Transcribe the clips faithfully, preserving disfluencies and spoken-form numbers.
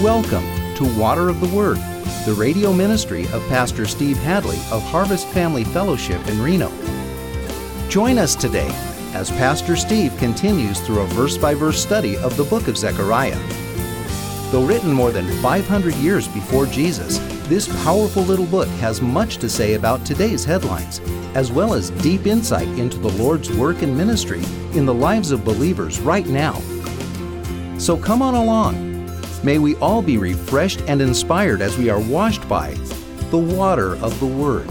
Welcome to Water of the Word, the radio ministry of Pastor Steve Hadley of Harvest Family Fellowship in Reno. Join us today as Pastor Steve continues through a verse-by-verse study of the book of Zechariah. Though written more than five hundred years before Jesus, this powerful little book has much to say about today's headlines, as well as deep insight into the Lord's work and ministry in the lives of believers right now. So come on along. May we all be refreshed and inspired as we are washed by the water of the Word.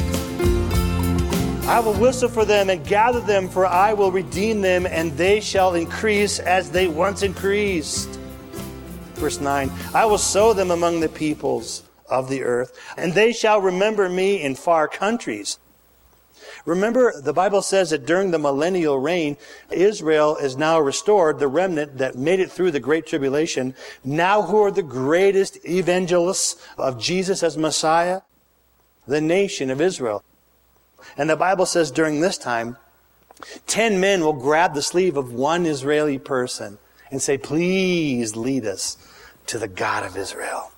I will whistle for them and gather them, for I will redeem them, and they shall increase as they once increased. Verse nine, I will sow them among the peoples of the earth, and they shall remember me in far countries. Remember, the Bible says that during the millennial reign, Israel is now restored, the remnant that made it through the Great Tribulation. Now who are the greatest evangelists of Jesus as Messiah? The nation of Israel. And the Bible says during this time, ten men will grab the sleeve of one Israeli person and say, please lead us to the God of Israel.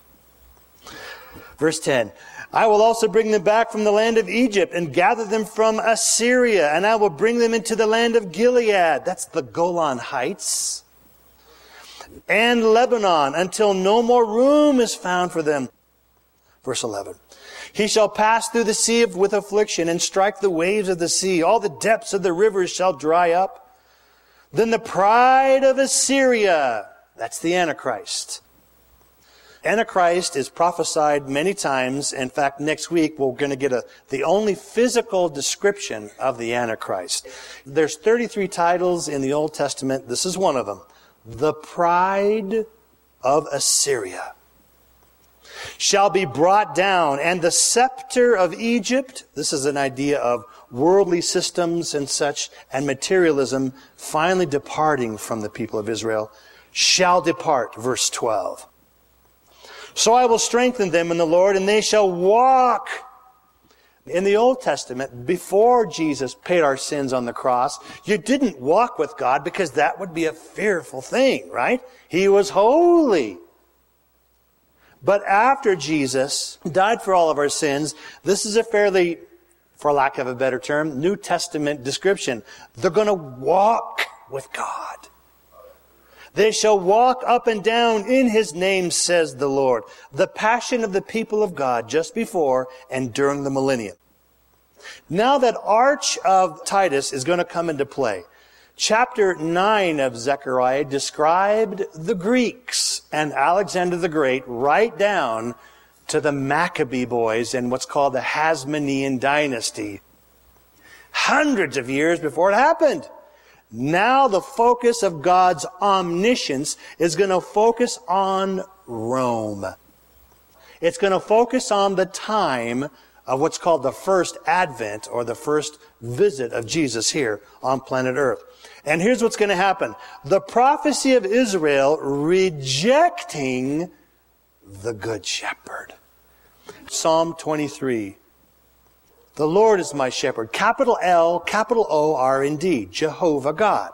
Verse ten, I will also bring them back from the land of Egypt and gather them from Assyria, and I will bring them into the land of Gilead. That's the Golan Heights. And Lebanon, until no more room is found for them. Verse eleven, he shall pass through the sea with affliction and strike the waves of the sea. All the depths of the rivers shall dry up. Then the pride of Assyria, that's the Antichrist. Antichrist is prophesied many times. In fact, next week we're going to get a, the only physical description of the Antichrist. There's thirty-three titles in the Old Testament. This is one of them. The pride of Assyria shall be brought down, and the scepter of Egypt, this is an idea of worldly systems and such, and materialism finally departing from the people of Israel, shall depart. Verse twelve. So I will strengthen them in the Lord, and they shall walk. In the Old Testament, before Jesus paid our sins on the cross, you didn't walk with God because that would be a fearful thing, right? He was holy. But after Jesus died for all of our sins, this is a fairly, for lack of a better term, New Testament description. They're going to walk with God. They shall walk up and down in His name, says the Lord. The passion of the people of God just before and during the millennium. Now that arch of Titus is going to come into play. Chapter nine of Zechariah described the Greeks and Alexander the Great right down to the Maccabee boys in what's called the Hasmonean dynasty. Hundreds of years before it happened. Now the focus of God's omniscience is going to focus on Rome. It's going to focus on the time of what's called the first advent, or the first visit of Jesus here on planet Earth. And here's what's going to happen. The prophecy of Israel rejecting the Good Shepherd. Psalm twenty-three. The Lord is my shepherd. Capital L, capital O R indeed. Jehovah God.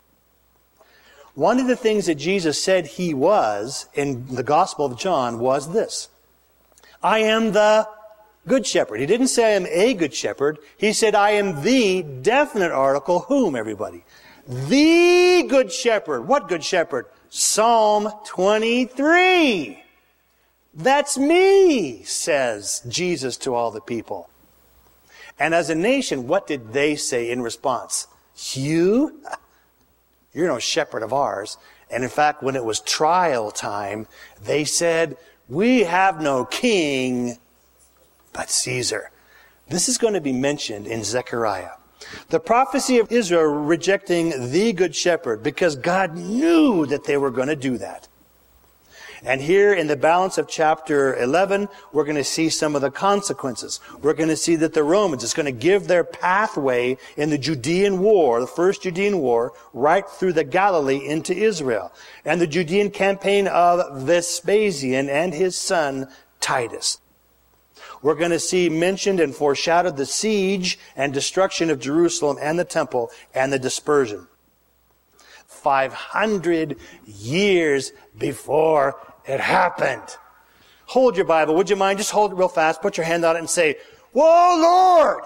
One of the things that Jesus said He was in the Gospel of John was this. I am the Good Shepherd. He didn't say I am a Good Shepherd. He said I am the definite article. Whom, everybody? The Good Shepherd. What Good Shepherd? Psalm twenty-three. That's me, says Jesus to all the people. And as a nation, what did they say in response? You? You're no shepherd of ours. And in fact, when it was trial time, they said, we have no king but Caesar. This is going to be mentioned in Zechariah. The prophecy of Israel rejecting the Good Shepherd because God knew that they were going to do that. And here in the balance of chapter eleven, we're going to see some of the consequences. We're going to see that the Romans is going to give their pathway in the Judean War, the first Judean War, right through the Galilee into Israel. And the Judean campaign of Vespasian and his son Titus. We're going to see mentioned and foreshadowed the siege and destruction of Jerusalem and the temple and the dispersion. five hundred years before It happened. Hold your Bible. Would you mind? Just hold it real fast. Put your hand on it and say, "Whoa, Lord!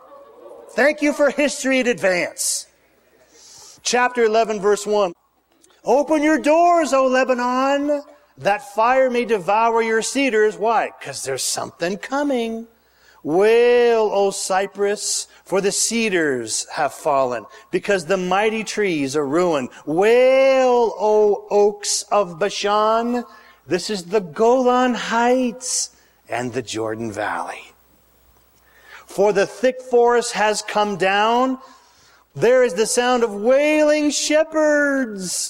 Thank you for history in advance." Chapter eleven, verse one. "Open your doors, O Lebanon, that fire may devour your cedars." Why? Because there's something coming. "Wail, O Cypress, for the cedars have fallen, because the mighty trees are ruined. Wail, O oaks of Bashan." This is the Golan Heights and the Jordan Valley. "For the thick forest has come down. There is the sound of wailing shepherds."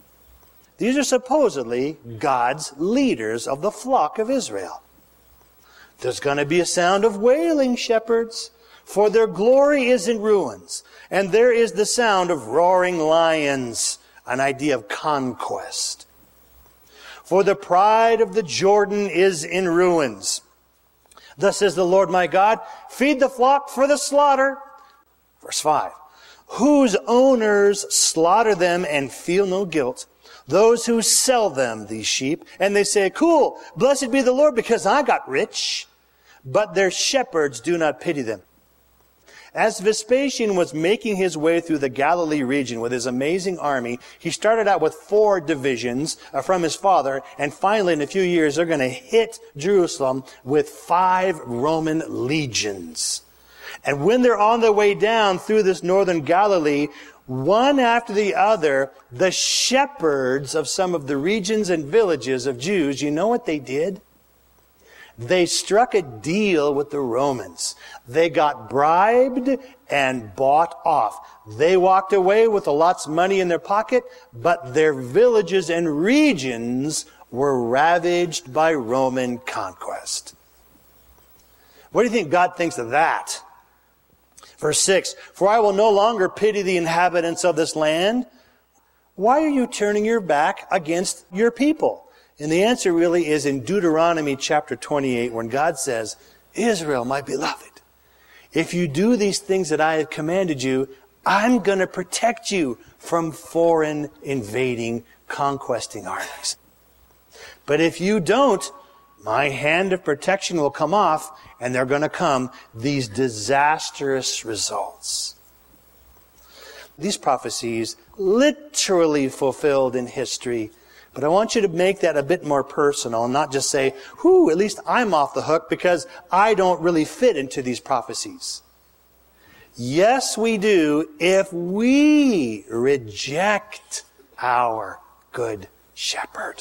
These are supposedly God's leaders of the flock of Israel. There's going to be a sound of wailing shepherds, for their glory is in ruins. And there is the sound of roaring lions, an idea of conquest. "For the pride of the Jordan is in ruins. Thus says the Lord my God, feed the flock for the slaughter." Verse five. "Whose owners slaughter them and feel no guilt. Those who sell them, these sheep, and they say, 'Cool, blessed be the Lord, because I got rich.' But their shepherds do not pity them." As Vespasian was making his way through the Galilee region with his amazing army, he started out with four divisions from his father, and finally in a few years they're going to hit Jerusalem with five Roman legions. And when they're on their way down through this northern Galilee, one after the other, the shepherds of some of the regions and villages of Jews, you know what they did? They struck a deal with the Romans. They got bribed and bought off. They walked away with a lots of money in their pocket, but their villages and regions were ravaged by Roman conquest. What do you think God thinks of that? Verse six, "For I will no longer pity the inhabitants of this land." Why are you turning your back against your people? And the answer really is in Deuteronomy chapter twenty-eight, when God says, "Israel, my beloved, if you do these things that I have commanded you, I'm going to protect you from foreign invading, conquesting armies. But if you don't, my hand of protection will come off, and they're going to come these disastrous results." These prophecies literally fulfilled in history. But I want you to make that a bit more personal and not just say, "Whew, at least I'm off the hook because I don't really fit into these prophecies." Yes, we do if we reject our good shepherd.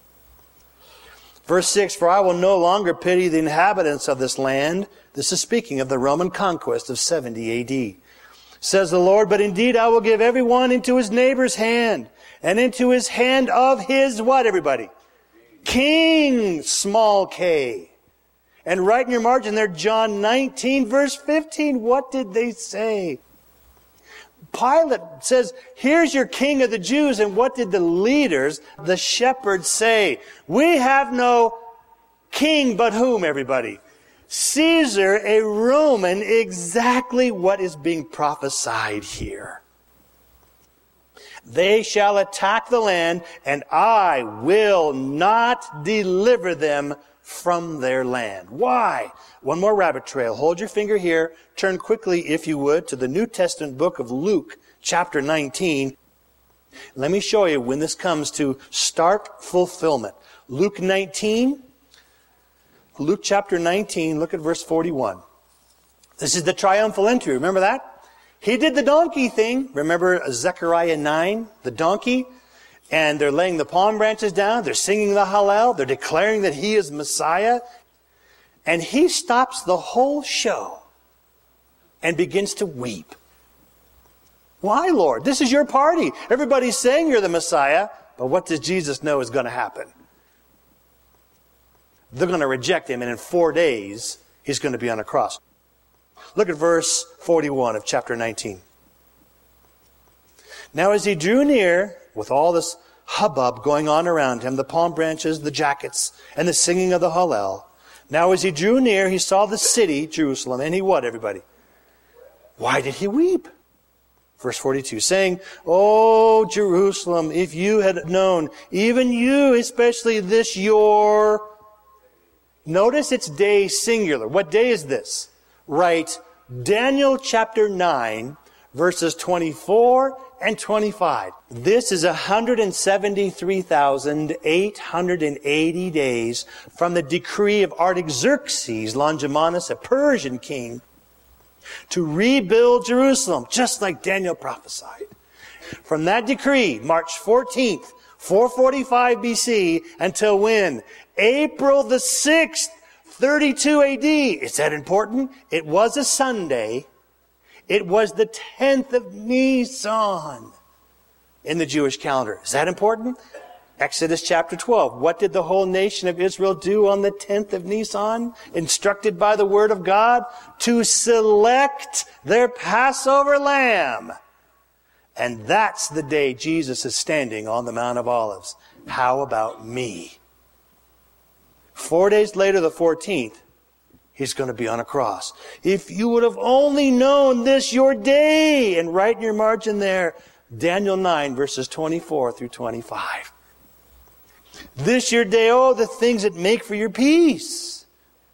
Verse six, "For I will no longer pity the inhabitants of this land." This is speaking of the Roman conquest of seventy A D. "Says the Lord, but indeed I will give everyone into his neighbor's hand, and into his hand of his," what, everybody? "King," small k. And right in your margin there, John nineteen, verse fifteen. What did they say? Pilate says, "Here's your king of the Jews." And what did the leaders, the shepherds, say? "We have no king but whom, everybody? Caesar, a Roman." Exactly what is being prophesied here. "They shall attack the land, and I will not deliver them from their land." Why? One more rabbit trail. Hold your finger here. Turn quickly, if you would, to the New Testament book of Luke, chapter nineteen. Let me show you when this comes to stark fulfillment. Luke nineteen. Luke chapter nineteen, look at verse forty-one. This is the triumphal entry. Remember that? He did the donkey thing. Remember Zechariah nine, the donkey? And they're laying the palm branches down. They're singing the Hallel. They're declaring that he is Messiah. And he stops the whole show and begins to weep. Why, Lord? This is your party. Everybody's saying you're the Messiah. But what does Jesus know is going to happen? They're going to reject him, and in four days, he's going to be on a cross. Look at verse forty-one of chapter nineteen. "Now as he drew near, with all this hubbub going on around him, the palm branches, the jackets, and the singing of the Hallel, now as he drew near, he saw the city, Jerusalem, and he what, everybody? Why did he weep? Verse forty-two, saying, "O Jerusalem, if you had known, even you, especially this your..." Notice it's day singular. What day is this? Right, Daniel chapter nine, verses twenty-four and twenty-five. This is one hundred seventy-three thousand eight hundred eighty days from the decree of Artaxerxes Longimanus, a Persian king, to rebuild Jerusalem, just like Daniel prophesied. From that decree, March fourteenth, four forty-five B C, until when? April the sixth, thirty-two A D. Is that important? It was a Sunday. It was the tenth of Nisan in the Jewish calendar. Is that important? Exodus chapter twelve. What did the whole nation of Israel do on the tenth of Nisan? Instructed by the word of God to select their Passover lamb. And that's the day Jesus is standing on the Mount of Olives. How about me? Four days later, the fourteenth, he's going to be on a cross. If you would have only known this your day, and write in your margin there, Daniel nine, verses twenty-four through twenty-five. This your day, oh, the things that make for your peace.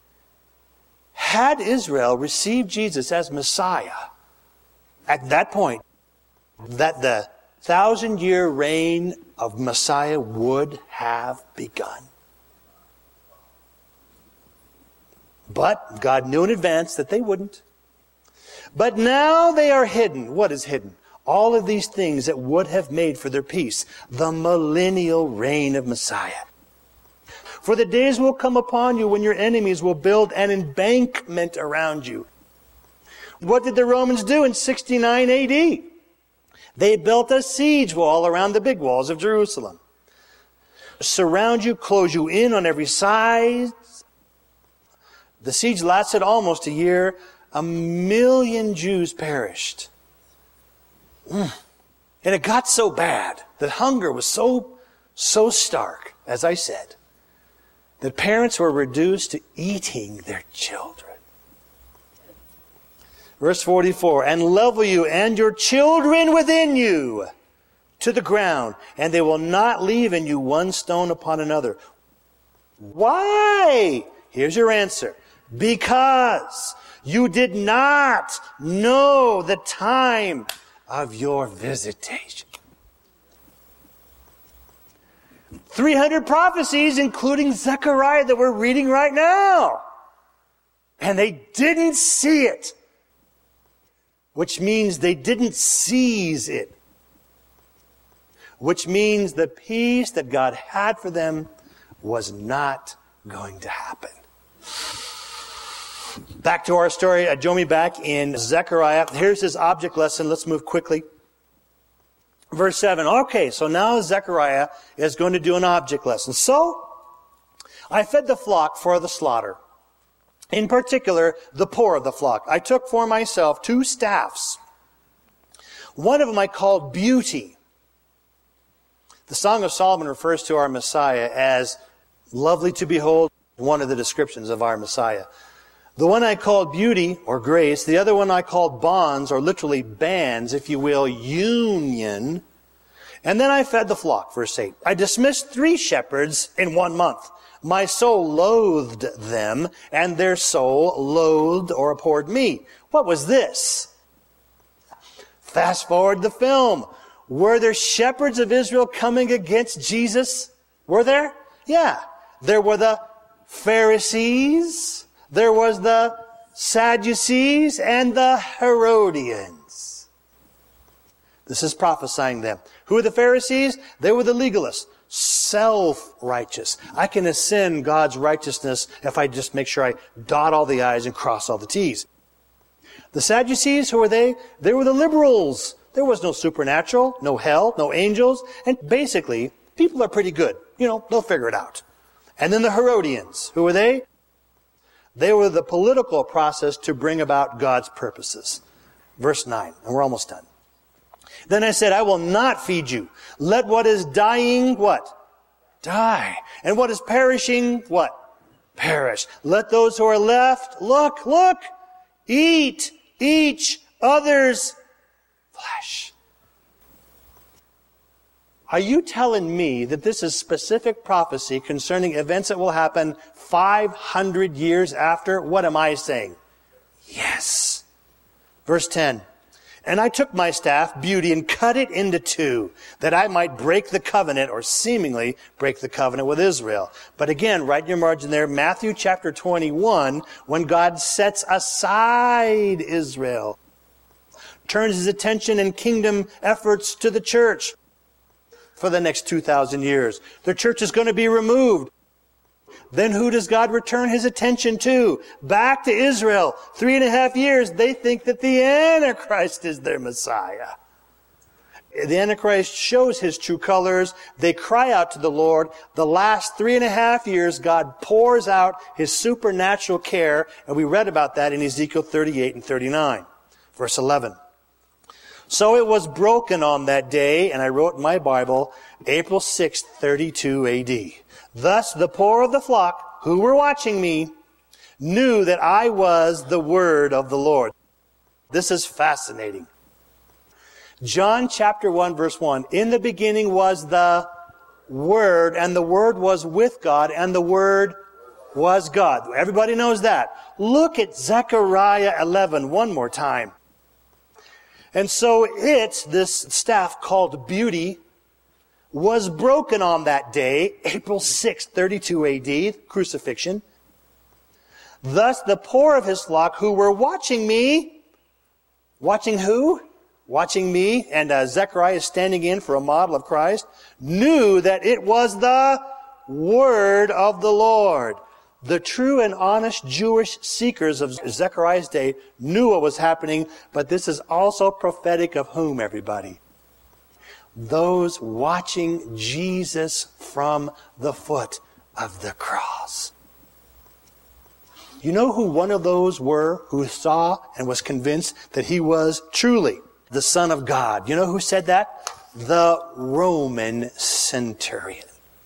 Had Israel received Jesus as Messiah, at that point, that the thousand-year reign of Messiah would have begun. But God knew in advance that they wouldn't. But now they are hidden. What is hidden? All of these things that would have made for their peace the millennial reign of Messiah. For the days will come upon you when your enemies will build an embankment around you. What did the Romans do in sixty-nine A D? They built a siege wall around the big walls of Jerusalem. Surround you, close you in on every side. The siege lasted almost a year. A million Jews perished. Mm. And it got so bad that hunger was so, so stark, as I said, that parents were reduced to eating their children. Verse forty-four, and level you and your children within you to the ground, and they will not leave in you one stone upon another. Why? Here's your answer. Because you did not know the time of your visitation. three hundred prophecies, including Zechariah, that we're reading right now. And they didn't see it. Which means they didn't seize it. Which means the peace that God had for them was not going to happen. Back to our story. Uh, join me back in Zechariah. Here's his object lesson. Let's move quickly. Verse seven. Okay, so now Zechariah is going to do an object lesson. So, I fed the flock for the slaughter. In particular, the poor of the flock. I took for myself two staffs. One of them I called Beauty. The Song of Solomon refers to our Messiah as lovely to behold, one of the descriptions of our Messiah. The one I called Beauty, or Grace. The other one I called Bonds, or literally bands, if you will, union. And then I fed the flock, verse eight. I dismissed three shepherds in one month. My soul loathed them, and their soul loathed or abhorred me. What was this? Fast forward the film. Were there shepherds of Israel coming against Jesus? Were there? Yeah. There were the Pharisees. There was the Sadducees and the Herodians. This is prophesying them. Who are the Pharisees? They were the legalists. Self-righteous. I can ascend God's righteousness if I just make sure I dot all the I's and cross all the T's. The Sadducees, who were they? They were the liberals. There was no supernatural, no hell, no angels, and basically, people are pretty good. You know, they'll figure it out. And then the Herodians. Who were they? They were the political process to bring about God's purposes. Verse nine, and we're almost done. Then I said, I will not feed you. Let what is dying, what? Die. And what is perishing, what? Perish. Let those who are left, look, look, eat each other's flesh. Are you telling me that this is specific prophecy concerning events that will happen five hundred years after? What am I saying? Yes. Verse ten. And I took my staff, beauty, and cut it into two, that I might break the covenant, or seemingly break the covenant with Israel. But again, write in your margin there, Matthew chapter twenty-one, when God sets aside Israel, turns his attention and kingdom efforts to the church for the next two thousand years. The church is going to be removed. Then who does God return his attention to? Back to Israel. Three and a half years, they think that the Antichrist is their Messiah. The Antichrist shows his true colors. They cry out to the Lord. The last three and a half years, God pours out his supernatural care, and we read about that in Ezekiel thirty-eight and thirty-nine. Verse eleven. So it was broken on that day, and I wrote in my Bible, April sixth, thirty-two A D. Thus the poor of the flock, who were watching me, knew that I was the word of the Lord. This is fascinating. John chapter one, verse one. In the beginning was the Word, and the Word was with God, and the Word was God. Everybody knows that. Look at Zechariah eleven one more time. And so it, this staff called beauty, was broken on that day, April sixth, thirty-two A D, crucifixion. Thus the poor of his flock who were watching me, watching who? Watching me, and uh, Zechariah is standing in for a model of Christ, knew that it was the word of the Lord. The true and honest Jewish seekers of Zechariah's day knew what was happening, but this is also prophetic of whom, everybody? Those watching Jesus from the foot of the cross. You know who one of those were who saw and was convinced that he was truly the Son of God? You know who said that? The Roman centurion.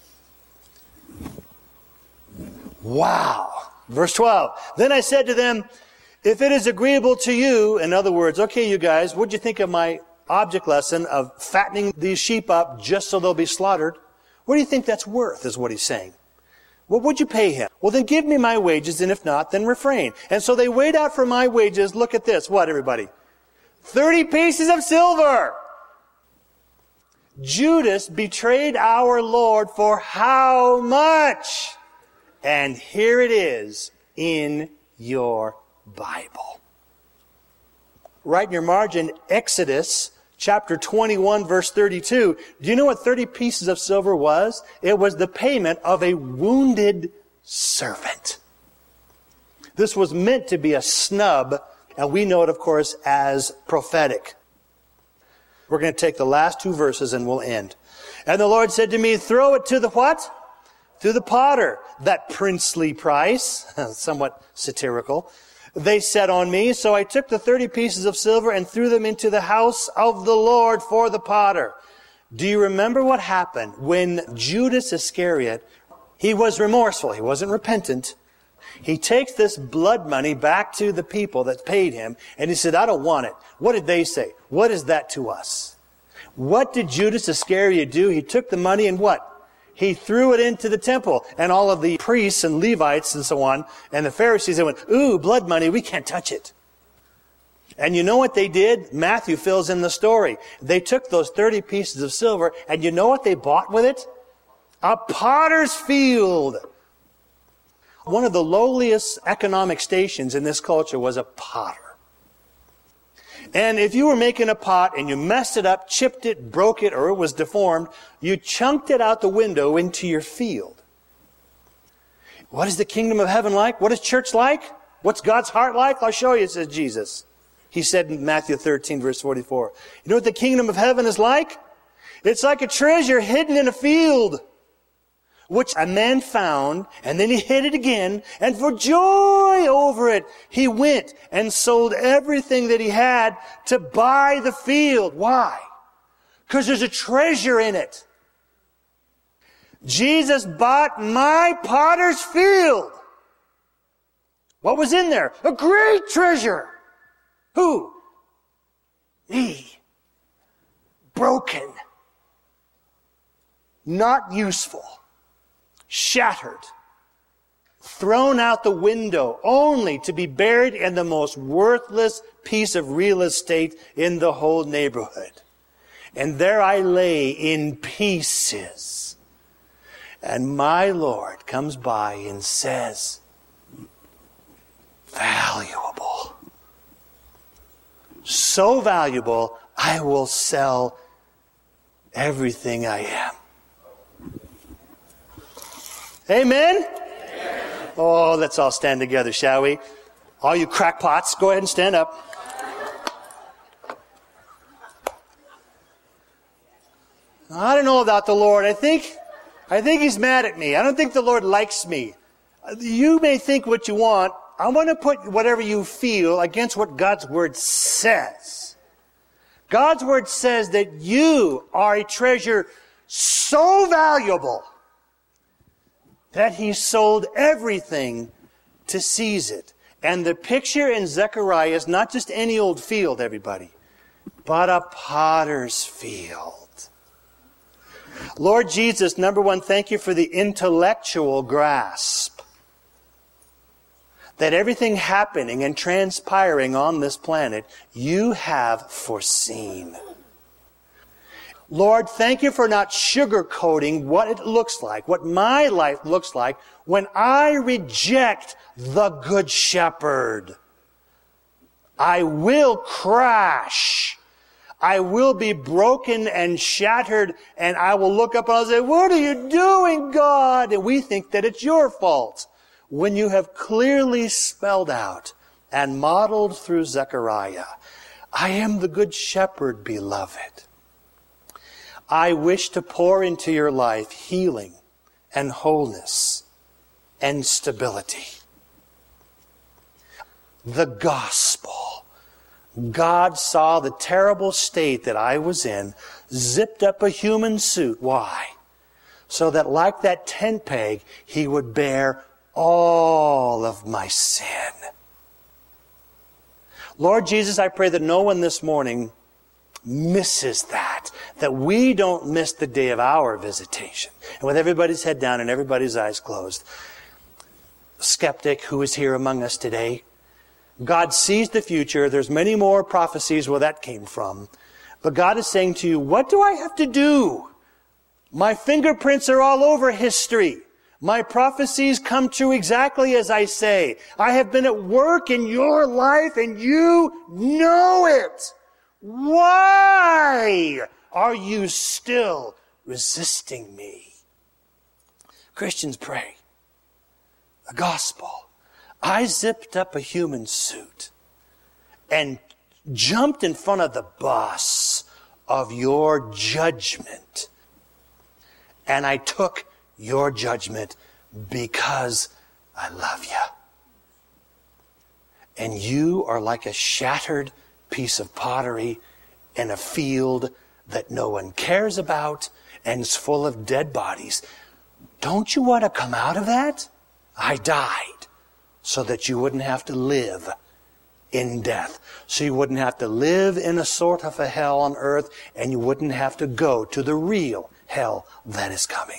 Wow. Verse twelve. Then I said to them, if it is agreeable to you, in other words, okay, you guys, what'd you think of my object lesson of fattening these sheep up just so they'll be slaughtered? What do you think that's worth, is what he's saying. What would you pay him? Well, then give me my wages, and if not, then refrain. And so they weighed out for my wages, look at this, what, everybody? thirty pieces of silver. Judas betrayed our Lord for how much? And here it is in your Bible. Write in your margin, Exodus chapter twenty-one, verse thirty-two. Do you know what thirty pieces of silver was? It was the payment of a wounded servant. This was meant to be a snub, and we know it, of course, as prophetic. We're going to take the last two verses and we'll end. And the Lord said to me, throw it to the what? To the potter, that princely price, somewhat satirical, they set on me. So I took the thirty pieces of silver and threw them into the house of the Lord for the potter. Do you remember what happened when Judas Iscariot, he was remorseful, he wasn't repentant. He takes this blood money back to the people that paid him, and he said, I don't want it. What did they say? What is that to us? What did Judas Iscariot do? He took the money and what? He threw it into the temple, and all of the priests and Levites and so on, and the Pharisees, they went, ooh, blood money, we can't touch it. And you know what they did? Matthew fills in the story. They took those thirty pieces of silver, and you know what they bought with it? A potter's field. One of the lowliest economic stations in this culture was a potter. And if you were making a pot and you messed it up, chipped it, broke it, or it was deformed, you chunked it out the window into your field. What is the kingdom of heaven like? What is church like? What's God's heart like? I'll show you, says Jesus. He said in Matthew thirteen, verse forty-four. You know what the kingdom of heaven is like? It's like a treasure hidden in a field, which a man found, and then he hid it again, and for joy over it, he went and sold everything that he had to buy the field. Why? Because there's a treasure in it. Jesus bought my potter's field. What was in there? A great treasure. Who? Me. broken, not useful, shattered, thrown out the window, only to be buried in the most worthless piece of real estate in the whole neighborhood. And there I lay in pieces. And my Lord comes by and says, valuable. So valuable, I will sell everything I am. Amen? Oh, let's all stand together, shall we? All you crackpots, go ahead and stand up. I don't know about the Lord. I think, I think He's mad at me. I don't think the Lord likes me. You may think what you want. I want to put whatever you feel against what God's Word says. God's Word says that you are a treasure so valuable that He sold everything to seize it. And the picture in Zechariah is not just any old field, everybody, but a potter's field. Lord Jesus, number one, thank you for the intellectual grasp that everything happening and transpiring on this planet, you have foreseen. Lord, thank you for not sugarcoating what it looks like, what my life looks like when I reject the Good Shepherd. I will crash. I will be broken and shattered, and I will look up and I'll say, what are you doing, God? And we think that it's your fault, when you have clearly spelled out and modeled through Zechariah, I am the Good Shepherd, beloved. I wish to pour into your life healing and wholeness and stability. The gospel. God saw the terrible state that I was in, zipped up a human suit. Why? So that like that tent peg, He would bear all of my sin. Lord Jesus, I pray that no one this morning misses that, that we don't miss the day of our visitation. And with everybody's head down and everybody's eyes closed, skeptic who is here among us today, God sees the future. There's many more prophecies where that came from. But God is saying to you, what do I have to do? My fingerprints are all over history. My prophecies come true exactly as I say. I have been at work in your life and you know it. Why are you still resisting me? Christians, pray. The gospel. I zipped up a human suit and jumped in front of the bus of your judgment. And I took your judgment because I love you. And you are like a shattered piece of pottery in a field that no one cares about and is full of dead bodies. Don't you want to come out of that? I died so that you wouldn't have to live in death. So you wouldn't have to live in a sort of a hell on earth, and you wouldn't have to go to the real hell that is coming.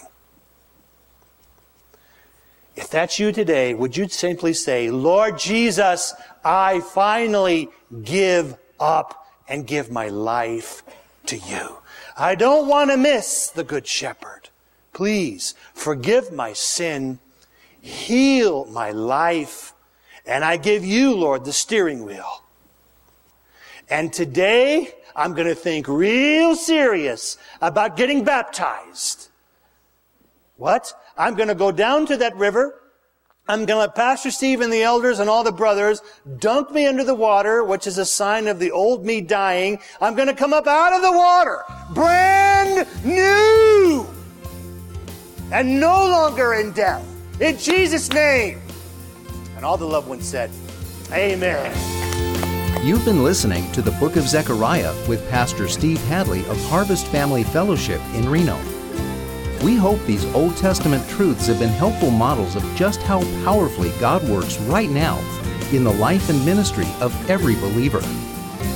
If that's you today, would you simply say, Lord Jesus, I finally give up and give my life to you. I don't want to miss the Good Shepherd. Please forgive my sin, heal my life, and I give you, Lord, the steering wheel. And today, I'm going to think real serious about getting baptized. What? I'm going to go down to that river. I'm going to let Pastor Steve and the elders and all the brothers dunk me under the water, which is a sign of the old me dying. I'm going to come up out of the water, brand new, and no longer in death. In Jesus' name. And all the loved ones said, Amen. You've been listening to the Book of Zechariah with Pastor Steve Hadley of Harvest Family Fellowship in Reno. We hope these Old Testament truths have been helpful models of just how powerfully God works right now in the life and ministry of every believer.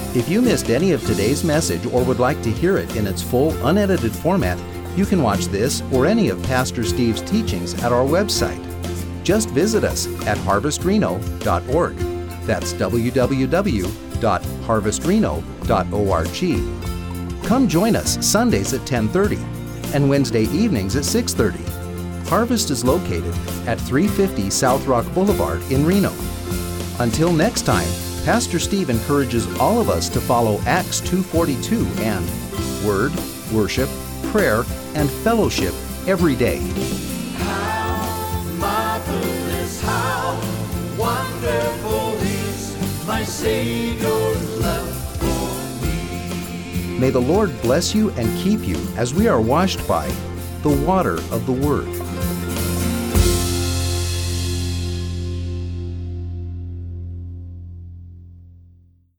If you missed any of today's message or would like to hear it in its full, unedited format, you can watch this or any of Pastor Steve's teachings at our website. Just visit us at harvest reno dot org. That's w w w dot harvest reno dot org. Come join us Sundays at ten thirty and Wednesday evenings at six thirty. Harvest is located at three fifty South Rock Boulevard in Reno. Until next time, Pastor Steve encourages all of us to follow Acts two forty-two and Word, Worship, Prayer, and Fellowship every day. How marvelous, how wonderful is my Savior's love for me. May the Lord bless you and keep you as we are washed by the water of the Word.